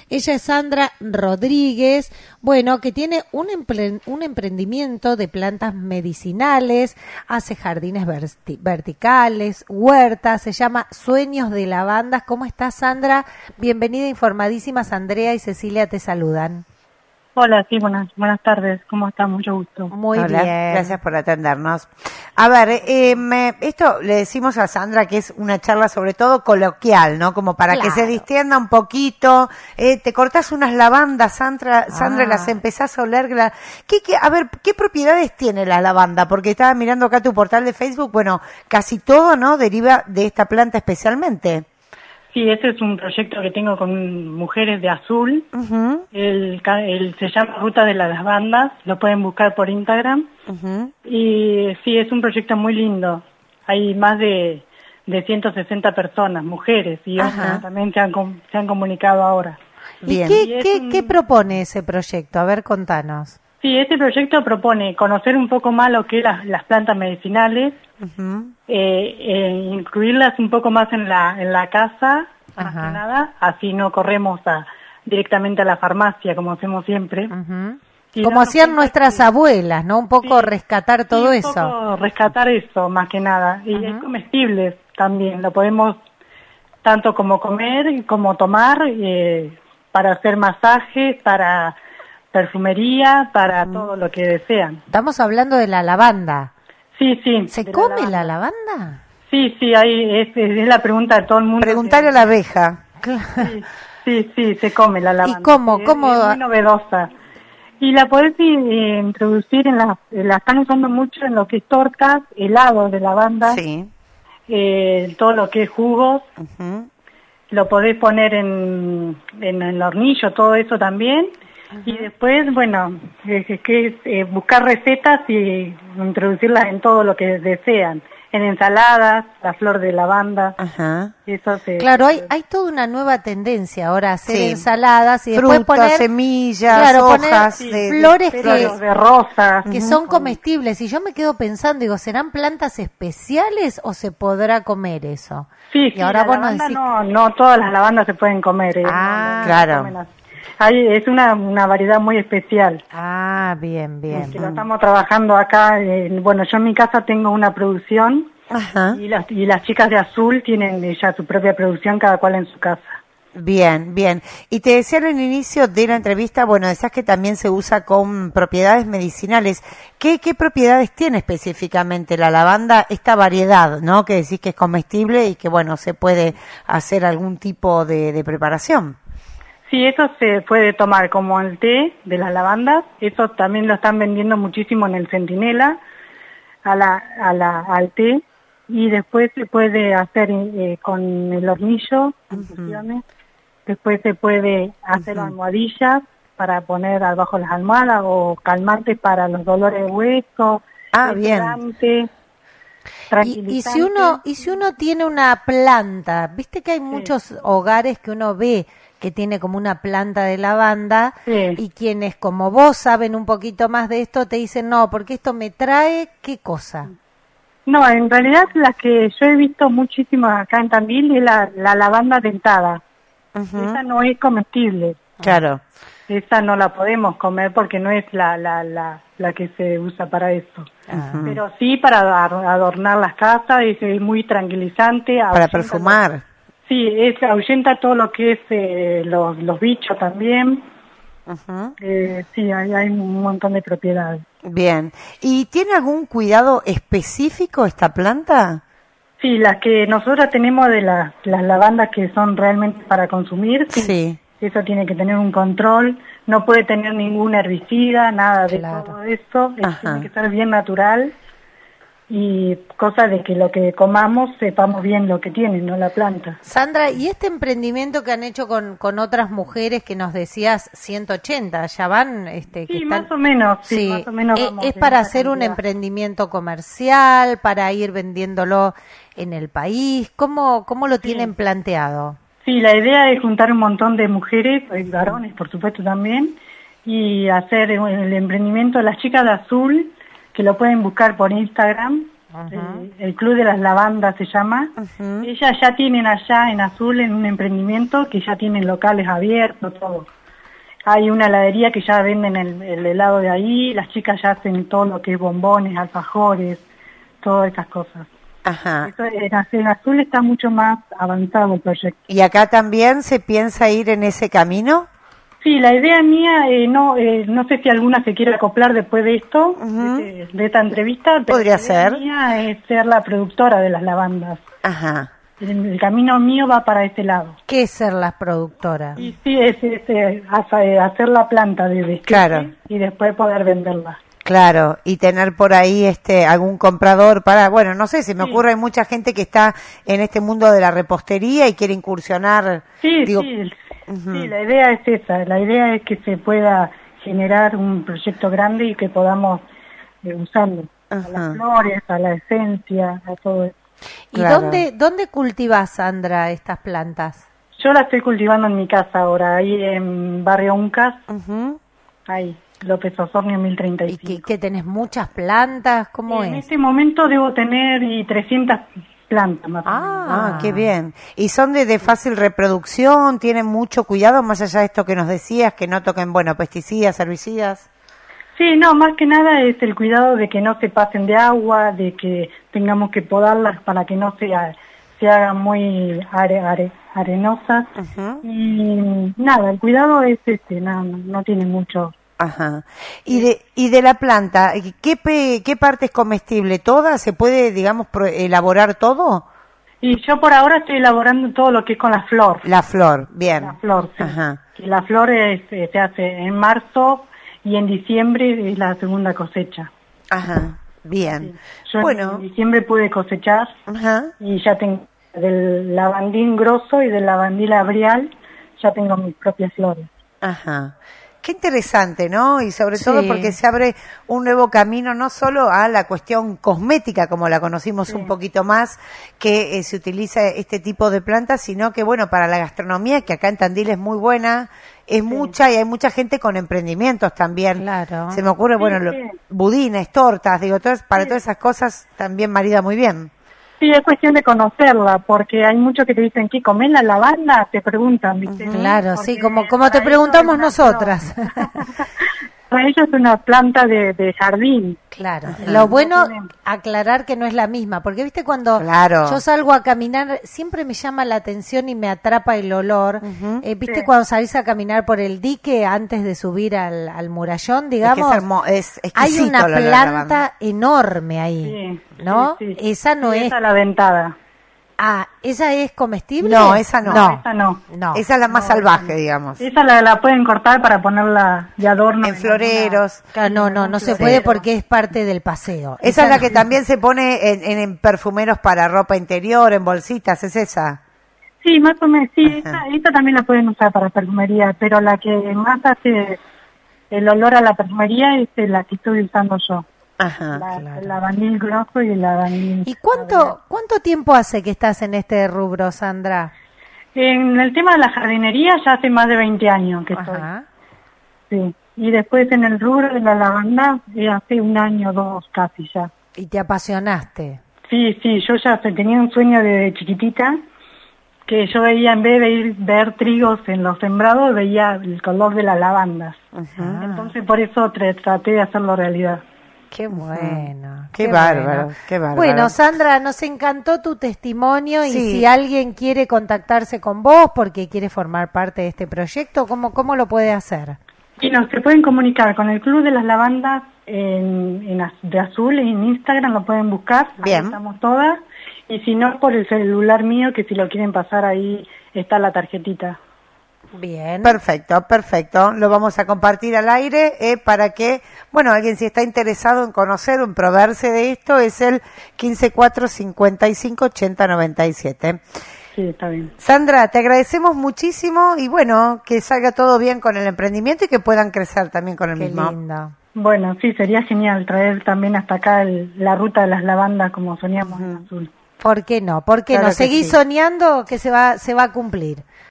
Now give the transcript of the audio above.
Ella es Sandra Rodríguez, bueno, que tiene un emprendimiento de plantas medicinales, hace jardines verticales, huertas, se llama Sueños de Lavandas. ¿Cómo estás, Sandra? Bienvenida, informadísimas. Andrea y Cecilia te saludan. Hola, sí, buenas tardes. ¿Cómo estás? Mucho gusto. Muy Hola, bien. Gracias por atendernos. A ver, esto le decimos a Sandra que es una charla sobre todo coloquial, ¿no? Como para que se distienda un poquito. Te cortás unas lavandas, Sandra, las empezás a oler. A ver, ¿qué propiedades tiene la lavanda? Porque estaba mirando acá tu portal de Facebook, bueno, casi todo, ¿no? Deriva de esta planta especialmente. Sí, ese es un proyecto que tengo con Mujeres de Azul. Uh-huh. Se llama Ruta de las Lavandas, lo pueden buscar por Instagram. Uh-huh. Y sí, es un proyecto muy lindo. Hay más de 160 personas, mujeres y hombres también se han comunicado ahora. Bien. ¿Y qué propone ese proyecto? A ver, contanos. Sí, este proyecto propone conocer un poco más lo que es las plantas medicinales, incluirlas un poco más en la casa, más que nada, así no corremos directamente a la farmacia como hacemos siempre. Como hacían nuestras abuelas, ¿no? Un poco rescatar todo eso. Un poco rescatar eso, más que nada. Y es comestible también, lo podemos tanto como comer como tomar, para hacer masajes, para perfumería, para todo lo que desean. Estamos hablando de la lavanda. Sí. ¿Se come la lavanda? Sí, ahí es la pregunta de todo el mundo. Preguntarle a la abeja. Sí, se come la lavanda. ¿Y cómo? Es muy novedosa. Y la podés introducir la están usando mucho en lo que es tortas, helados de lavanda. Sí. Todo lo que es jugos. Lo podés poner en el hornillo, todo eso también. Y después, bueno, buscar recetas y introducirlas en todo lo que desean. En ensaladas, la flor de lavanda. Claro, hay toda una nueva tendencia ahora a hacer ensaladas y frutas, después poner semillas, hojas, flores de rosas que son comestibles. Y yo me quedo pensando, digo, ¿serán plantas especiales o se podrá comer eso? Sí, y ahora la lavanda decís... no todas las lavandas se pueden comer. Claro. Es una variedad muy especial. Bien. Que lo estamos trabajando acá. Bueno, yo en mi casa tengo una producción y las chicas de Azul tienen ya su propia producción, cada cual en su casa. Bien. Y te decía en el inicio de la entrevista, bueno, decías que también se usa con propiedades medicinales. ¿Qué propiedades tiene específicamente la lavanda, esta variedad, ¿no? Que decís que es comestible y que, bueno, se puede hacer algún tipo de preparación. Sí, eso se puede tomar como el té de las lavandas. Eso también lo están vendiendo muchísimo en el Centinela, al té. Y después se puede hacer con el hornillo, infusiones. Después se puede hacer almohadillas para poner abajo las almohadas o calmantes para los dolores de hueso. Bien. Y si uno tiene una planta, viste que hay muchos hogares que uno ve que tiene como una planta de lavanda y quienes como vos saben un poquito más de esto te dicen no, porque esto me trae ¿qué cosa? No, en realidad las que yo he visto muchísimas acá en Tandil es la lavanda dentada. Esa no es comestible. Claro. Esa no la podemos comer porque no es la que se usa para eso. Pero sí para adornar las casas, es muy tranquilizante. Para perfumar. Sí, ahuyenta todo lo que es los bichos también. Sí, hay un montón de propiedades. Bien. ¿Y tiene algún cuidado específico esta planta? Sí, las que nosotros tenemos de las lavandas que son realmente para consumir, sí. Eso tiene que tener un control, no puede tener ningún herbicida, nada de todo eso, tiene que ser bien natural y cosa de que lo que comamos sepamos bien lo que tiene, no la planta. Sandra, ¿y este emprendimiento que han hecho con otras mujeres que nos decías 180, ya van? Sí, más o menos, más o menos. ¿Es para hacer un emprendimiento comercial, para ir vendiéndolo en el país? ¿Cómo lo tienen planteado? Sí, la idea es juntar un montón de mujeres, varones por supuesto también, y hacer el emprendimiento de las chicas de Azul, que lo pueden buscar por Instagram, el Club de las Lavandas se llama. Ellas ya tienen allá en Azul en un emprendimiento que ya tienen locales abiertos, todo. Hay una heladería que ya venden el helado de ahí, las chicas ya hacen todo lo que es bombones, alfajores, todas esas cosas. Ajá. Eso, en Azul está mucho más avanzado el proyecto. ¿Y acá también se piensa ir en ese camino? Sí, la idea mía, no sé si alguna se quiere acoplar después de esto, de esta entrevista. Pero podría ser. La idea mía es ser la productora de las lavandas. Ajá. El camino mío va para ese lado. ¿Qué es ser la productora? Y sí, es hacer la planta de desquite, claro, y después poder venderla. Claro, y tener por ahí algún comprador para, bueno, no sé, se me ocurre, hay mucha gente que está en este mundo de la repostería y quiere incursionar. Sí, la idea es esa, la idea es que se pueda generar un proyecto grande y que podamos usarlo, a las flores, a la esencia, a todo eso. ¿Y dónde cultivas, Sandra, estas plantas? Yo las estoy cultivando en mi casa ahora, ahí en Barrio Uncas, ahí, López Osornio 1035. ¿Y que tenés muchas plantas? ¿Cómo es? En este momento debo tener 300 plantas más o menos. Qué bien. ¿Y son de fácil reproducción? ¿Tienen mucho cuidado más allá de esto que nos decías, que no toquen, pesticidas, herbicidas? Sí, no, más que nada es el cuidado de que no se pasen de agua, de que tengamos que podarlas para que no se hagan muy arenosas. Y nada, el cuidado es no tiene mucho. Ajá. Y de la planta, ¿qué parte es comestible? ¿Toda? ¿Se puede, digamos, elaborar todo? Y yo por ahora estoy elaborando todo lo que es con la flor. La flor, bien. La flor, sí. Ajá. Y la flor se hace en marzo y en diciembre es la segunda cosecha. Ajá, bien. Sí. Yo en diciembre pude cosechar y ya tengo del lavandín grosso y del lavandín labrial, ya tengo mis propias flores. Ajá. Qué interesante, ¿no? Y sobre todo porque se abre un nuevo camino, no solo a la cuestión cosmética, como la conocimos un poquito más, que se utiliza este tipo de plantas, sino que, para la gastronomía, que acá en Tandil es muy buena, es mucha, y hay mucha gente con emprendimientos también. Claro. Se me ocurre, budines, tortas, para todas esas cosas también marida muy bien. Sí, es cuestión de conocerla, porque hay muchos que te dicen, ¿qué comen la lavanda? Te preguntan, ¿viste? Claro, porque sí, como te preguntamos nosotras. Para ellos es una planta de jardín. Claro, lo bueno, aclarar que no es la misma, porque viste cuando yo salgo a caminar, siempre me llama la atención y me atrapa el olor. Viste cuando salís a caminar por el dique antes de subir al murallón, digamos, es hay una planta enorme ahí, ¿no? Sí. Esa no es. Esa es la dentada. ¿Esa es comestible? No, esa no. Esa no. Esa es la más salvaje, digamos. Esa la pueden cortar para ponerla de adorno. En floreros. No se puede porque es parte del paseo. Esa es la que también se pone en perfumeros para ropa interior, en bolsitas, ¿es esa? Sí, más o menos, sí. Esa también la pueden usar para perfumería, pero la que más hace el olor a la perfumería es la que estoy usando yo. El lavandín grosso y el lavandín. ¿Y cuánto tiempo hace que estás en este rubro, Sandra? En el tema de la jardinería ya hace más de 20 años que estoy. Sí. Y después en el rubro de la lavanda hace 1 año, 2 casi ya. ¿Y te apasionaste? Sí, yo ya tenía un sueño desde chiquitita, que yo veía, en vez de ver trigos en los sembrados, veía el color de las lavandas. Entonces por eso traté de hacerlo realidad. Qué bueno. Qué bárbaro, qué bárbaro. Bueno, Sandra, nos encantó tu testimonio y si alguien quiere contactarse con vos porque quiere formar parte de este proyecto, ¿cómo lo puede hacer? Y se pueden comunicar con el Club de las Lavandas de Azul, en Instagram lo pueden buscar. Bien. Ahí estamos todas. Y si no, por el celular mío, que si lo quieren pasar ahí está la tarjetita. Bien. Perfecto. Lo vamos a compartir al aire para que, alguien si está interesado en conocer o en proveerse de esto, es el 154558097. Sí, está bien. Sandra, te agradecemos muchísimo y que salga todo bien con el emprendimiento y que puedan crecer también con el mismo. Qué lindo. Bueno, sí, sería genial traer también hasta acá la ruta de las lavandas como soñamos en Azul. ¿Por qué no? ¿Por qué no? Seguís soñando que se va a cumplir.